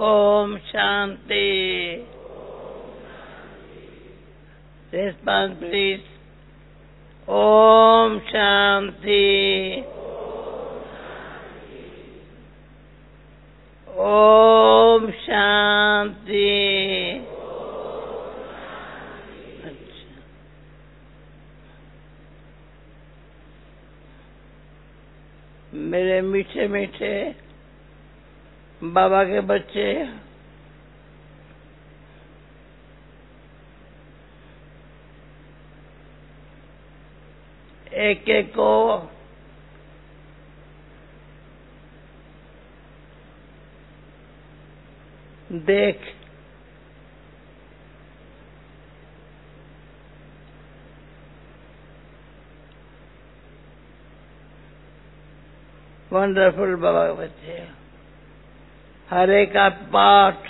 Om Shanti. Response please. Om Shanti. Om Shanti. अच्छा, मेरे मीठे मीठे बाबा के बच्चे, एक एक को देख वंडरफुल बाबा के बच्चे, हर एक का पाठ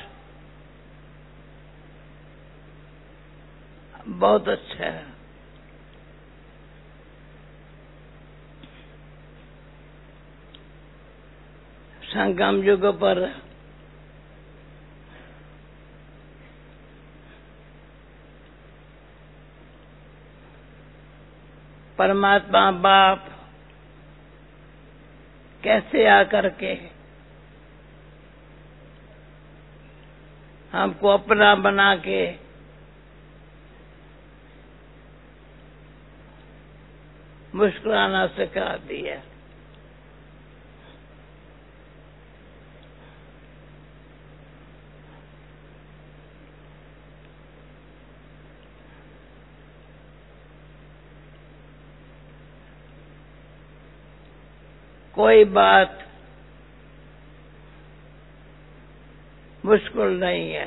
बहुत अच्छा है। संगम युग पर परमात्मा बाप कैसे आकर के हमको अपना बना के मुस्कुराना सिखा दिया। कोई बात मुश्किल नहीं है।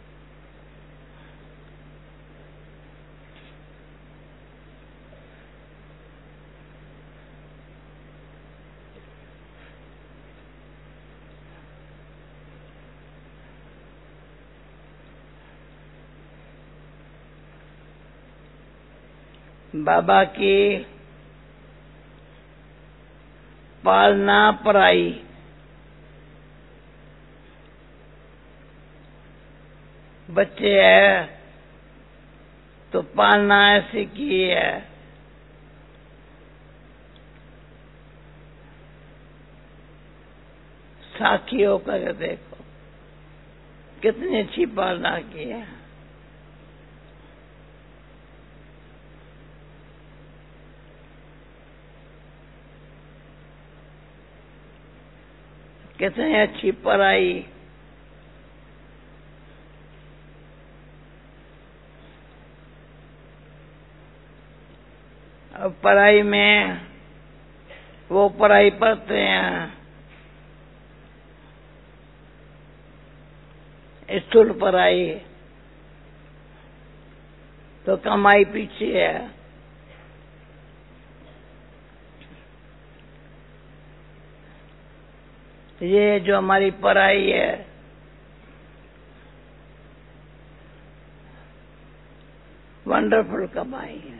बाबा की पालना पराई, बच्चे है तो पालना ऐसी की है। साखी होकर देखो कितनी अच्छी पालना की है। कितनी अच्छी पढ़ाई, अब पढ़ाई में वो पढ़ाई पढ़ते हैं स्थूल पढ़ाई, तो कमाई पीछे है। ये जो हमारी पढ़ाई है वंडरफुल कमाई है।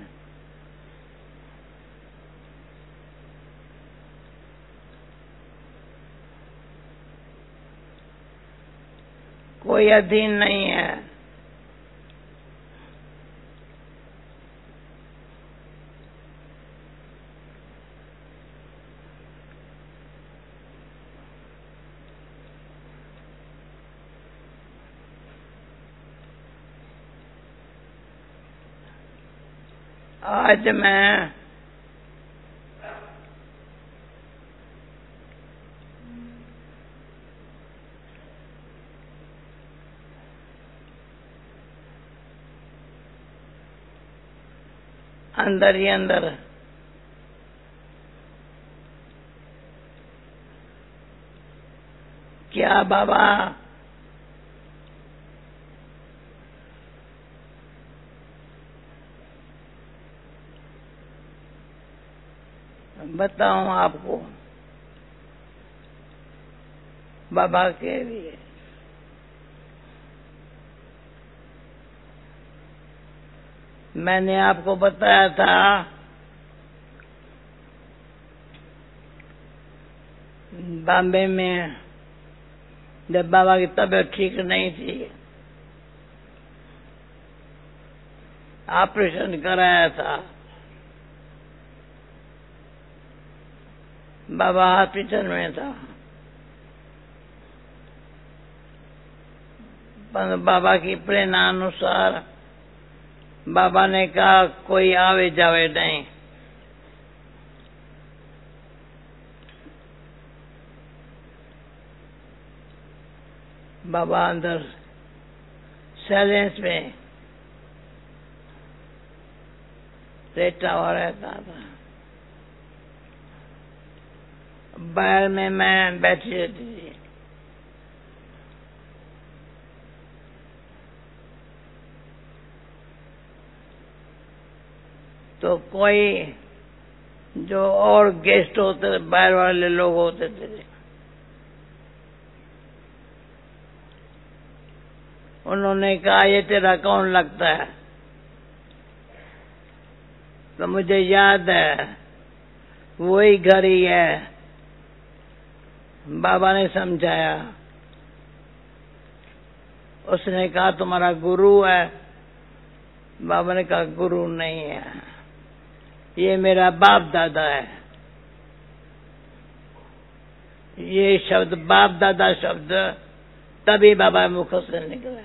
कोई अधीन नहीं है। आज मैं अंदर ही अंदर क्या बाबा बताऊं आपको बाबा के लिए। मैंने आपको बताया था बॉम्बे में जब बाबा की तबीयत ठीक नहीं थी, ऑपरेशन कराया था, बाबा हॉस्पिटल में था, पर बाबा की प्रेरणा अनुसार बाबा ने कहा कोई आवे जावे नहीं। बाबा अंदर साइलेंस में लेटा हुआ रहता था, बाहर में मैं बैठी रहती थी। तो कोई जो और गेस्ट होते, बाहर वाले लोग होते थे, उन्होंने कहा ये तेरा कौन लगता है? तो मुझे याद है वही घर ही है। बाबा ने समझाया, उसने कहा तुम्हारा गुरु है। बाबा ने कहा गुरु नहीं है, ये मेरा बाप दादा है। ये शब्द बाप दादा शब्द तभी बाबा मुख से निकला।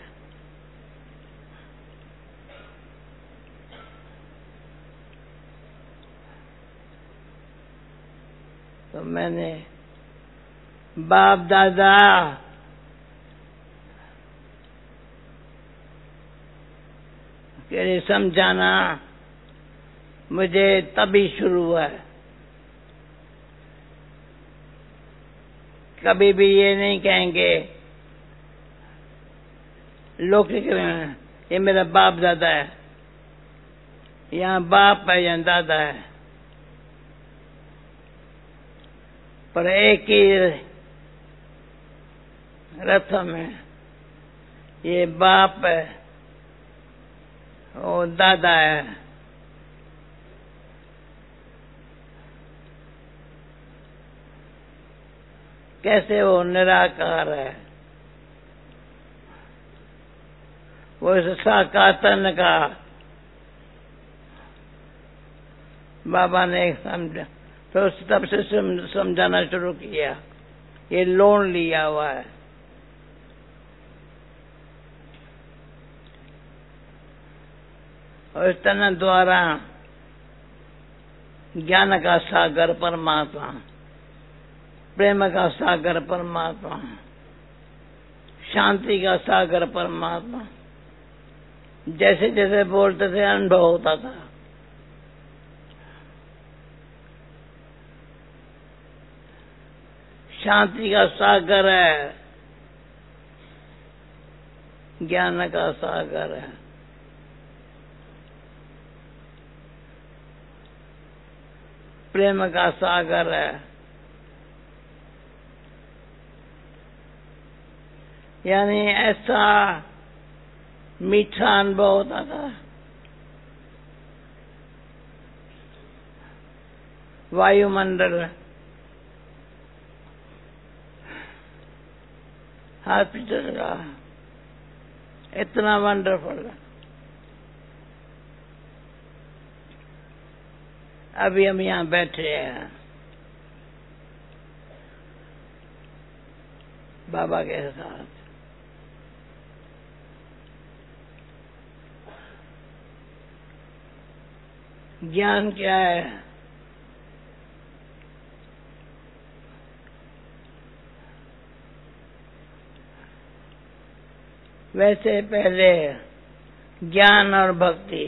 तो मैंने बाप दादा के लिए समझाना मुझे तभी शुरू हुआ है। कभी भी ये नहीं कहेंगे लौकिक में ये मेरा बाप दादा है, यहाँ बाप है यहाँ दादा है, पर एक ही रथ में ये बाप है और दादा है। कैसे वो निराकार है, वो इस साकार तन का बाबा ने समझा। तो तब से समझाना शुरू किया, ये लोन लिया हुआ है। और इस तन द्वारा ज्ञान का सागर परमात्मा, प्रेम का सागर परमात्मा, शांति का सागर परमात्मा, जैसे जैसे बोलते थे अनुभव होता था। शांति का सागर है, ज्ञान का सागर है, प्रेम का सागर है। यानी ऐसा मीठा अनुभव होता था। वायुमंडल हॉस्पिटल का इतना वंडरफुल। अभी हम यहाँ बैठे हैं बाबा के साथ। ज्ञान क्या है? वैसे पहले ज्ञान और भक्ति,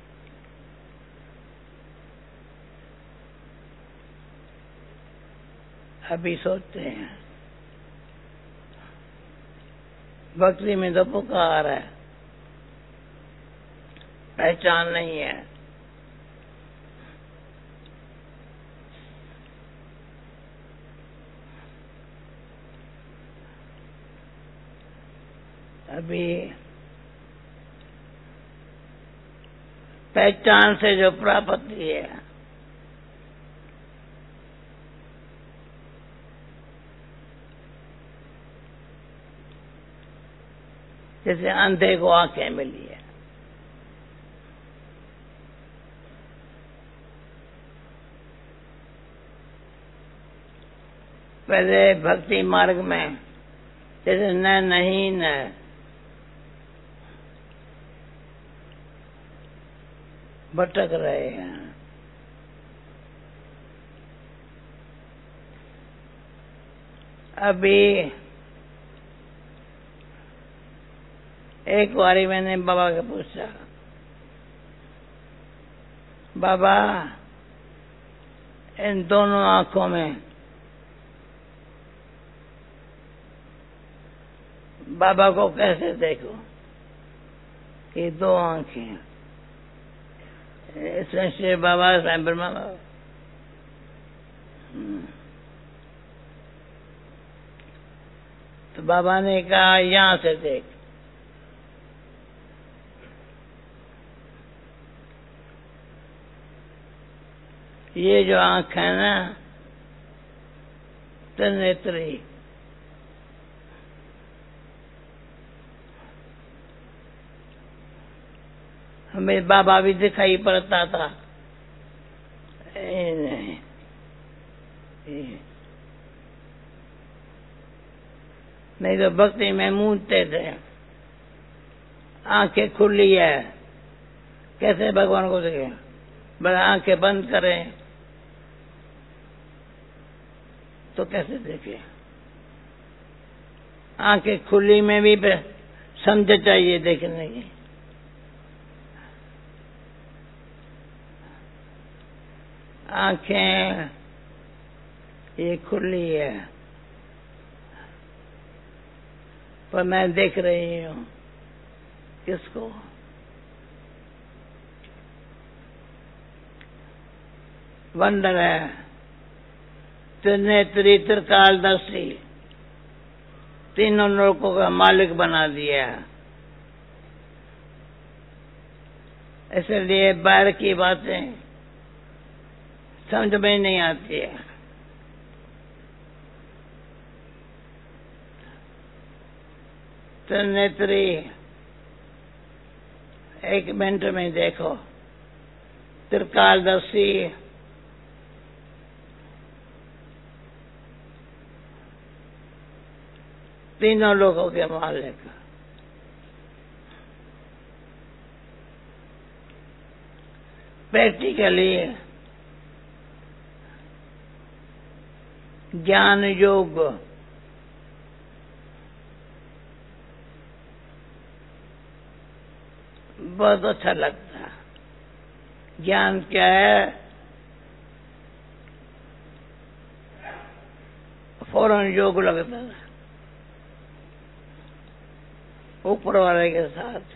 अभी सोचते हैं भक्ति में तो पुकार है, पहचान नहीं है। अभी पहचान से जो प्राप्ति है, जैसे अंधे को आंखें मिली है। पहले भक्ति मार्ग में जैसे न नहीं न भटक रहे हैं। अभी एक बारी मैंने बाबा के पूछा, बाबा इन दोनों आंखों में, बाबा को कैसे देखो? ये दो आंखें, इसमें श्री बाबा साईं ब्रह्मा बाबा। तो बाबा ने कहा यहां से देख। ये जो आंख है ना, त्रिनेत्री, हमें बाबा भी दिखाई पड़ता था। नहीं तो भक्ति में मूंदते थे। आंखें खुली है, कैसे भगवान को देखें? बड़ा आंखें बंद करें तो कैसे देखें? आंखें खुली में भी समझ चाहिए देखने की। आंखें ये खुली है, पर मैं देख रही हूं किसको? वंडर है, त्रिनेत्री त्रिकालदर्शी, तीनों लोगों का मालिक बना दिया। इसलिए बाहर की बातें समझ में नहीं आती है। त्रिनेत्री एक मिनट में देखो, त्रिकालदर्शी तीनों लोगों के मालिक। प्रैक्टिकली ज्ञान योग बहुत अच्छा लगता है। ज्ञान क्या है? फौरन योग लगता है ऊपर वाले के साथ।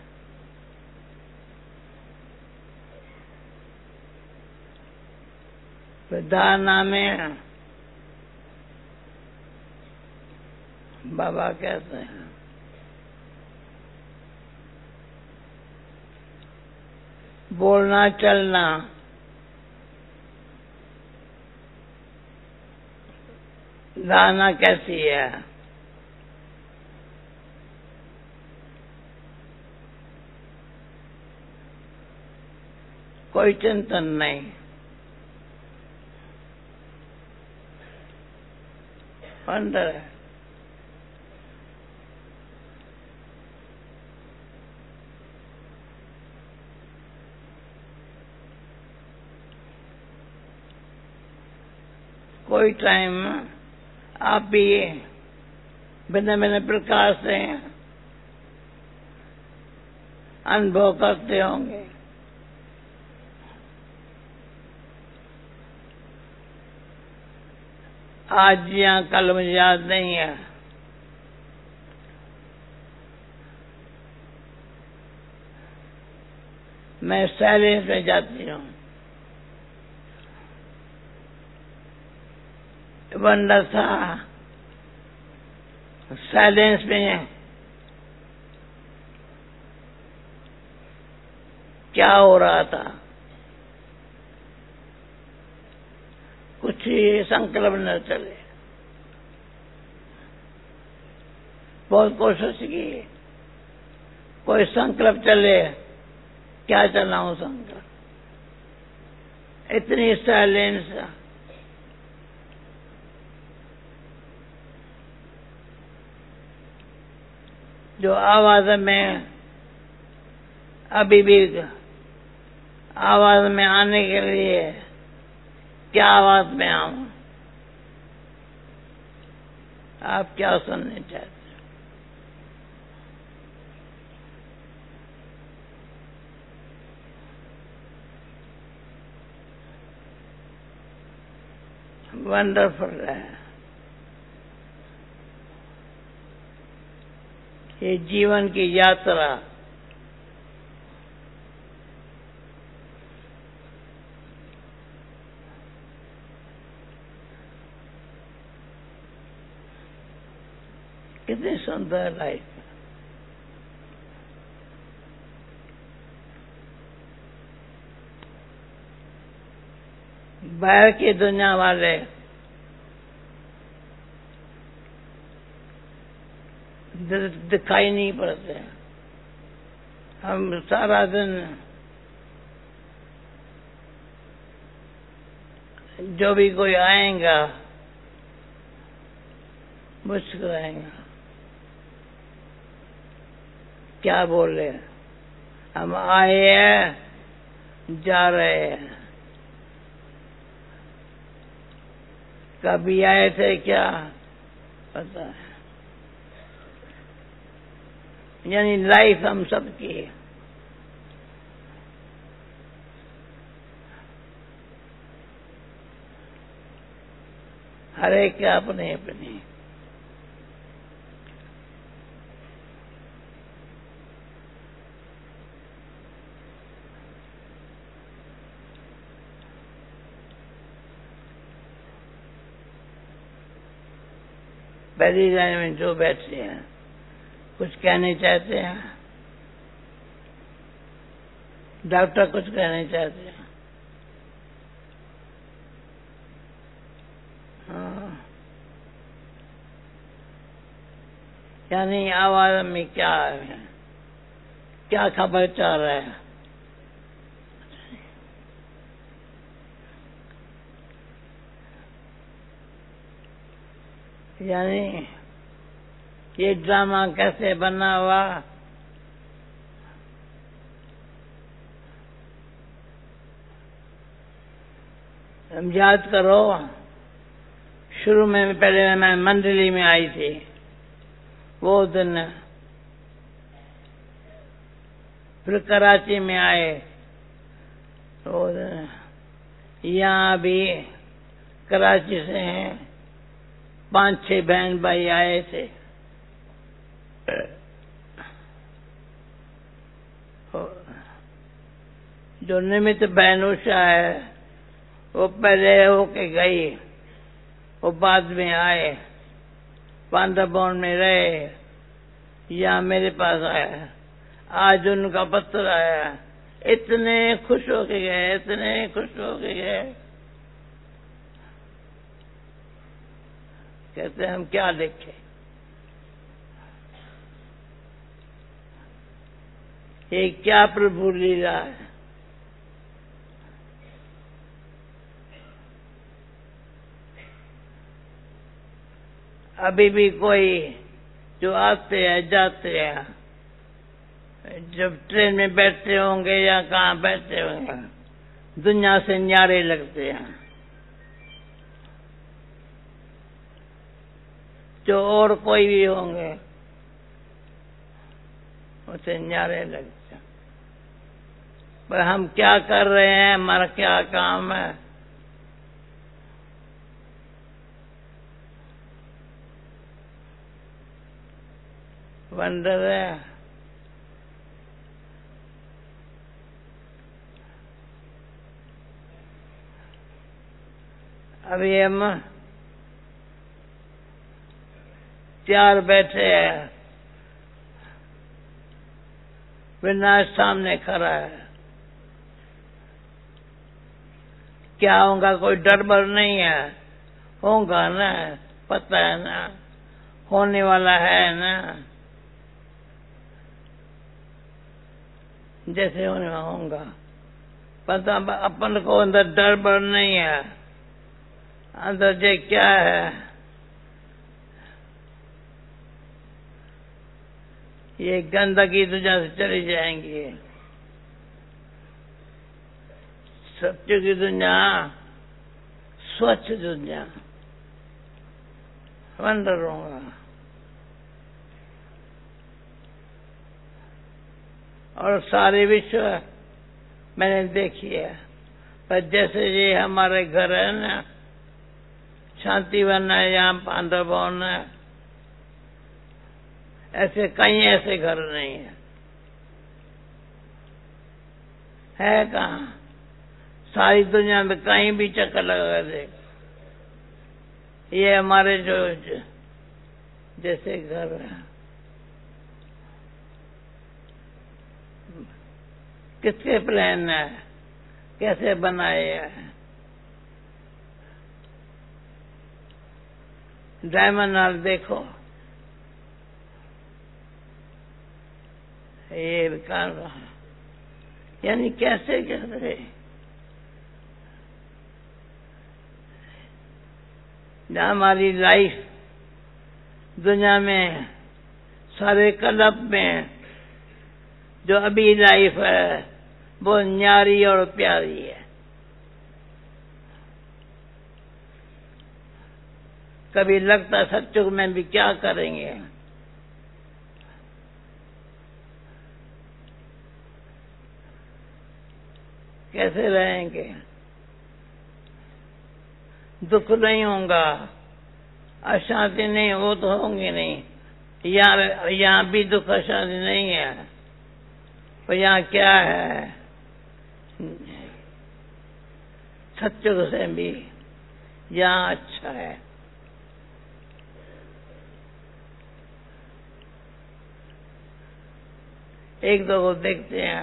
धारणा में बाबा कहते हैं बोलना चलना धारणा कैसी है? कोई चिंतन नहीं, अंदर है। कोई टाइम आप भी भिन्न भिन्न प्रकार से अनुभव करते होंगे। आज या कल मुझे याद नहीं है, मैं साइलेंस में जाती हूँ। वंडर था साइलेंस में क्या हो रहा था, कुछ ही संकल्प न चले। बहुत कोशिश की, कोई संकल्प चले, क्या चलाऊं संकल्प, इतनी साइलेंस। जो आवाज में अभी भी आवाज में आने के लिए क्या आवाज में आऊं, आप क्या सुनने चाहते हैं? वंडरफुल है ये जीवन की यात्रा। कितनी सुंदर लाइफ। बाहर की दुनिया वाले दिखाई नहीं पड़ते। हम सारा दिन जो भी कोई आएगा मुस्कुराएगा, क्या बोले, हम आए हैं जा रहे हैं, कभी आए थे क्या पता है। यानी लाइफ हम सबकी है। हर एक के अपने अपने। पहली लाइन में जो बैठे हैं कुछ कहने चाहते हैं, डॉक्टर कुछ कहने चाहते हैं। यानी आवाज में क्या है, क्या खबर चल रहा है। यानी ये ड्रामा कैसे बना हुआ, हम याद करो। शुरू में पहले मैं मंडली में आई थी, वो दिन, फिर कराची में आए वो दिन, यहाँ भी कराची से हैं 5-6 बहन भाई आए थे। जो निमित्त बहन उषा है वो पहले होके गई, वो बाद में आए, पांडवभवन में रहे, यहाँ मेरे पास आया। आज उनका पत्र आया, इतने खुश होके गए, इतने खुश होके गए। कहते हम क्या देखें, ये क्या प्रभु लीला है। अभी भी कोई जो आते हैं जाते हैं, जब ट्रेन में बैठते होंगे या कहाँ बैठते होंगे, दुनिया से न्यारे लगते हैं। जो और कोई भी होंगे उसे न्यारे लगते हैं। पर हम क्या कर रहे हैं, हमारा क्या काम है, वंडर है। अभी हम 4 बैठे हैं, विनाश सामने खड़ा है। क्या होगा, कोई डर बर नहीं है, होगा ना, पता है ना, होने वाला है ना। जैसे होने होगा। पता अपन को अंदर डर बर नहीं है, अंदर जे क्या है, ये गंदगी दुनिया से चली जाएंगी। सत्य की दुनिया, स्वच्छ दुनिया, वंडर होगा। और सारे विश्व मैंने देखी है, पर जैसे ये हमारे घर है ना, शांतिवन है, यहाँ पांडव भवन ऐसे कहीं ऐसे घर नहीं है कहाँ? सारी दुनिया में कहीं भी चक्कर लगा देख, ये हमारे जो जैसे घर है, किसके प्लान है, कैसे बनाए है? डायमंड हॉल देखो, ये विकार यानी कैसे कैसे हमारी लाइफ दुनिया में सारे क्लब में जो अभी लाइफ है वो न्यारी और प्यारी है। कभी लगता सच्चुग में भी क्या करेंगे, कैसे रहेंगे, दुख नहीं होगा, अशांति नहीं, वो तो होंगी नहीं। यहाँ भी दुख अशांति नहीं है, पर यहाँ क्या है, सच्चुग से भी यहाँ अच्छा है। एक दो को देखते हैं,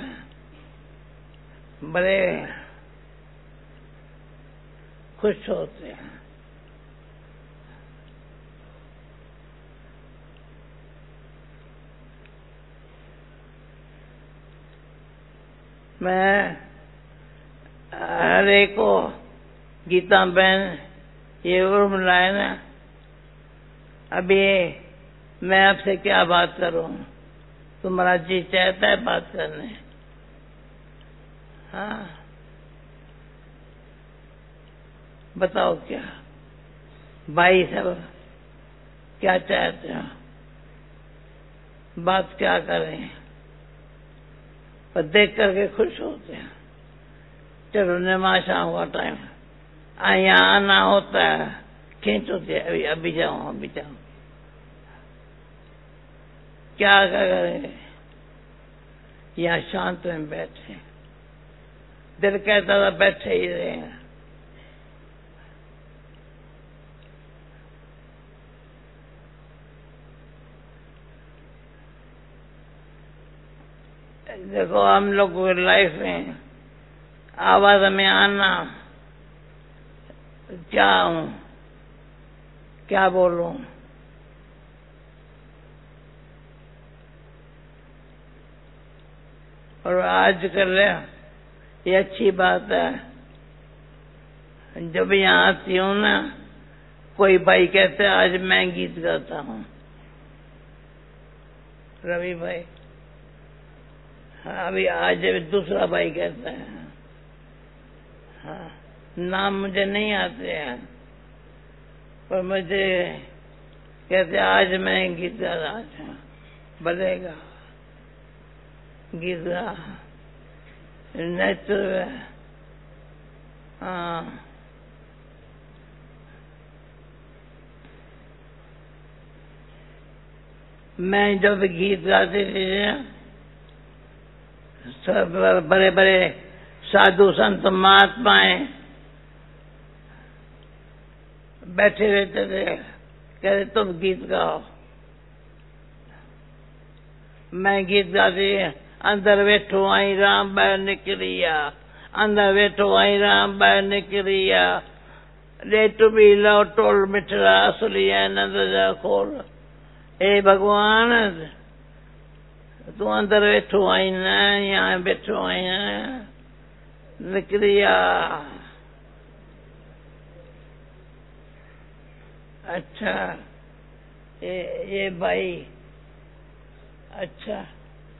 बड़े खुश होते हैं। मैं हर एक को गीता बहन ये उर्म लाए ना, अभी मैं आपसे क्या बात करूं, तुम्हारा जी चाहता है बात करने? हाँ बताओ क्या भाई सब क्या चाहते हो, बात क्या करें? पर देख करके खुश होते हैं। चलो नमाशा हुआ टाइम, यहाँ आना होता है, खींच होती है, अभी जाओ अभी जाओ, क्या करें? यहाँ शांत में बैठे, दिल कहता था बैठे ही रहे। देखो हम लोग लाइफ में आवाज में आना, क्या हूं, क्या बोलूं, और आजकल ये अच्छी बात है, जब यहाँ आती हूँ ना, कोई भाई कहते हैं आज मैं गीत गाता हूँ, रवि भाई, हाँ अभी आज दूसरा भाई कहता है, हाँ नाम मुझे नहीं आते हैं, पर मुझे कहते आज मैं गीत गा रहा था, बलेगा गीत गा, नेचुरल। हाँ मैं जब गीत गाती थी, सब बड़े बड़े साधु संत महात्माएं बैठे रहते थे, कहते तुम गीत गाओ। मैं गीत गाती, अंदर बैठो आई राम बाहर निकलिया, अंदर बैठो आई राम बाहर निकलिया, लेट भी लो टोल मिठरा असली नंद जा खोल। हे भगवान तू अंदर बैठो आई न, यहाँ बैठो आई न, निकलिया। अच्छा ये भाई, अच्छा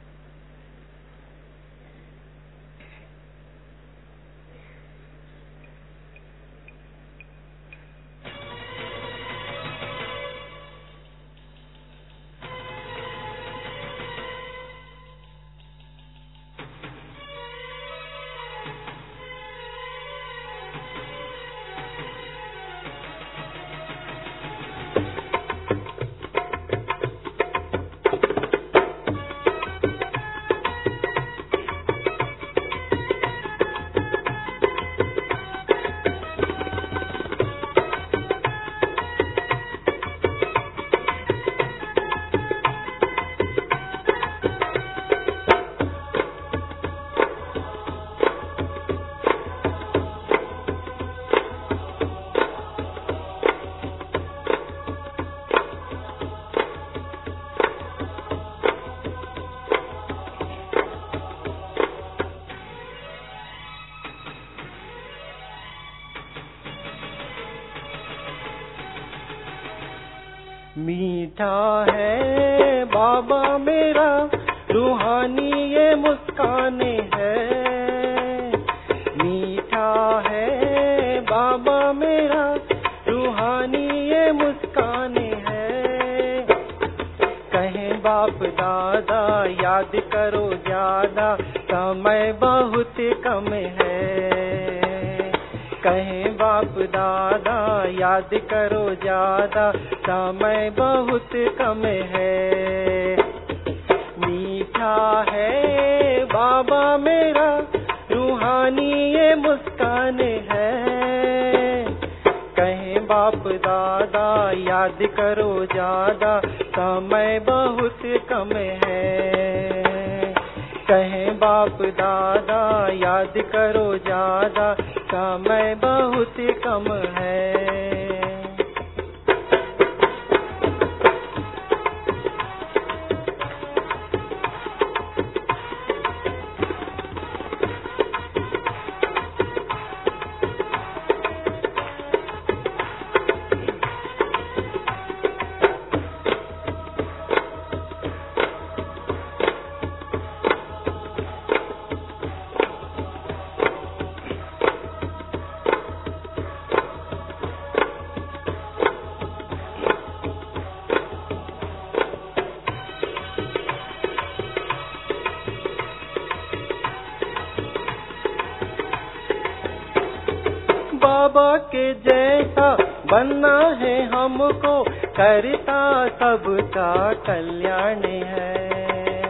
मीठा है बाबा मेरा, रूहानी ये मुस्काने है। मीठा है बाबा मेरा, रूहानी ये मुस्काने है। कहें बाप दादा याद करो ज्यादा, समय बहुत कम है। कहें बाप दादा याद करो ज्यादा, समय बहुत कम है। मीठा है बाबा मेरा, रूहानी ये मुस्कान है। कहें बाप दादा याद करो ज्यादा, समय बहुत कम है। कहें बाप दादा याद करो ज्यादा, समय बहुत कम है। बाबा के जैसा बनना है हमको, करता सबका कल्याण है।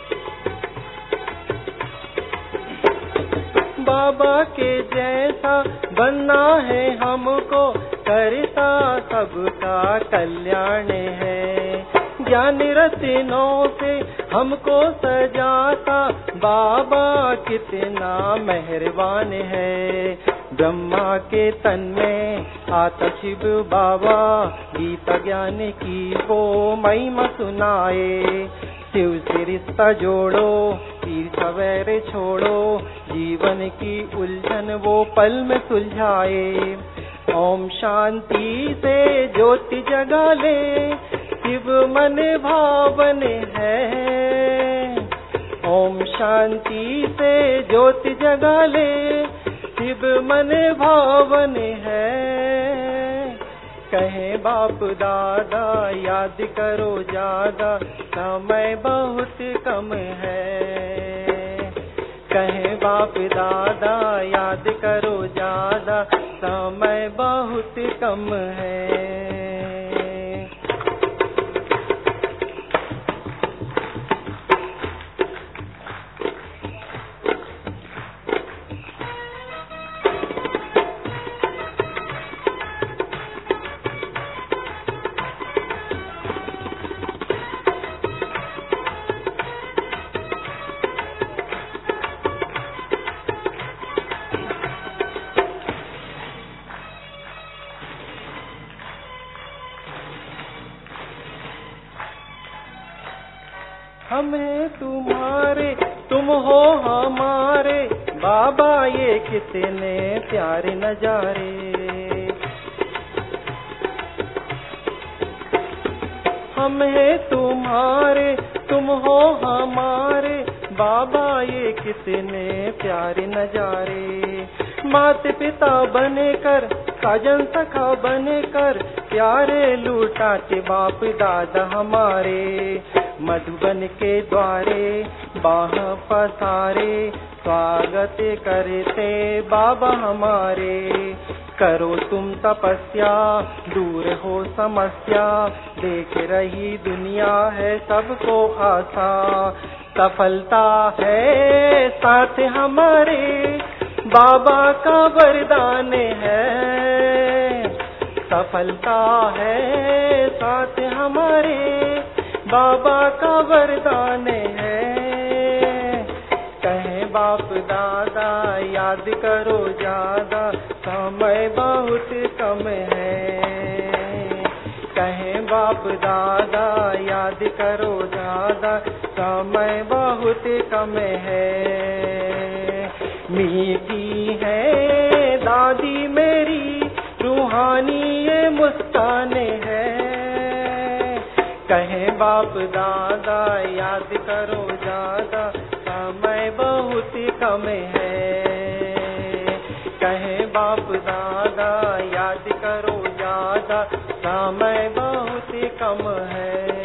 बाबा के जैसा बनना है हमको, करता सबका कल्याण है। ज्ञान रत्नों से हमको सजाता, बाबा कितना मेहरबान है। ब्रह्मा के तन में आता शिव बाबा, गीता ज्ञान की वो महिमा सुनाए। शिव से रिश्ता जोड़ो, ईर्ष्या वैर छोड़ो, जीवन की उलझन वो पल में सुलझाए। ओम शांति से ज्योति जगा ले, शिव मन भावन है। ओम शांति से ज्योति जगा ले, शिव मन भावन है। कहे बाप दादा याद करो ज्यादा, समय बहुत कम है। कहे बाप दादा याद करो ज्यादा, समय बहुत कम है। हमें तुम्हारे तुम हो हमारे, बाबा ये कितने प्यारे नजारे। हमें तुम्हारे तुम हो हमारे, बाबा ये कितने प्यारे नजारे। माता पिता बनेकर साजन सखा बनेकर, प्यारे लूटाते बाप दादा हमारे। मधुबन के द्वारे बाह पसारे, स्वागत करते बाबा हमारे। करो तुम तपस्या दूर हो समस्या, देख रही दुनिया है सबको आशा। सफलता है साथ हमारे, बाबा का वरदान है। सफलता है साथ हमारे, बाबा का वरदान है। कहें बाप दादा याद करो ज्यादा, समय बहुत कम है। कहें बाप दादा याद करो ज्यादा, समय बहुत कम है। मीठी है दादी मेरी, रूहानी ये मुस्कान है। कहें बाप दादा याद करो ज्यादा, समय बहुत कम है। कहें बाप दादा याद करो ज्यादा, समय बहुत कम है।